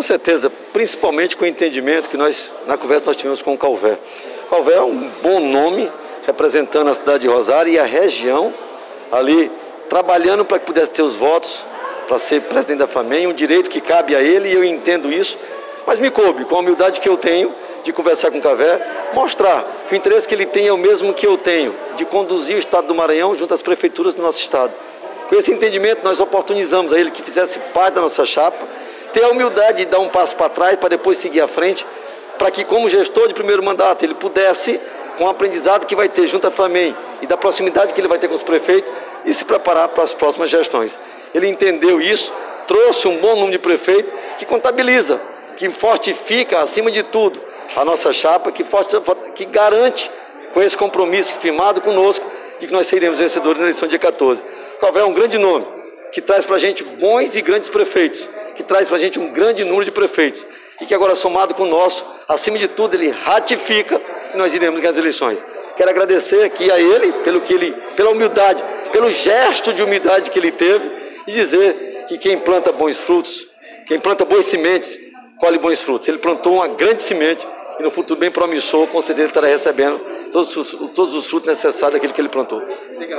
Com certeza, principalmente com o entendimento que na conversa nós tivemos com o Calvé. O Calvé é um bom nome, representando a cidade de Rosário e a região ali, trabalhando para que pudesse ter os votos para ser presidente da FAMEM, um direito que cabe a ele, e eu entendo isso, mas me coube, com a humildade que eu tenho, de conversar com o Calvé, mostrar que o interesse que ele tem é o mesmo que eu tenho, de conduzir o Estado do Maranhão junto às prefeituras do nosso Estado. Com esse entendimento, nós oportunizamos a ele que fizesse parte da nossa chapa, ter a humildade de dar um passo para trás, para depois seguir à frente, para que, como gestor de primeiro mandato, ele pudesse, com o aprendizado que vai ter junto à FAMEM e da proximidade que ele vai ter com os prefeitos, e se preparar para as próximas gestões. Ele entendeu isso, trouxe um bom número de prefeitos que contabiliza, que fortifica, acima de tudo, a nossa chapa, que garante, com esse compromisso firmado conosco, de que nós seremos vencedores na eleição dia 14. O Calvé é um grande nome, que traz para a gente bons e grandes prefeitos, que traz para a gente um grande número de prefeitos, e que agora, somado com o nosso, acima de tudo, ele ratifica que nós iremos ganhar as eleições. Quero agradecer aqui a ele, pela humildade, pelo gesto de humildade que ele teve, e dizer que quem planta bons frutos, quem planta boas sementes, colhe bons frutos. Ele plantou uma grande semente, e no futuro bem promissor, com certeza estará recebendo todos os frutos necessários daquilo que ele plantou. Legal.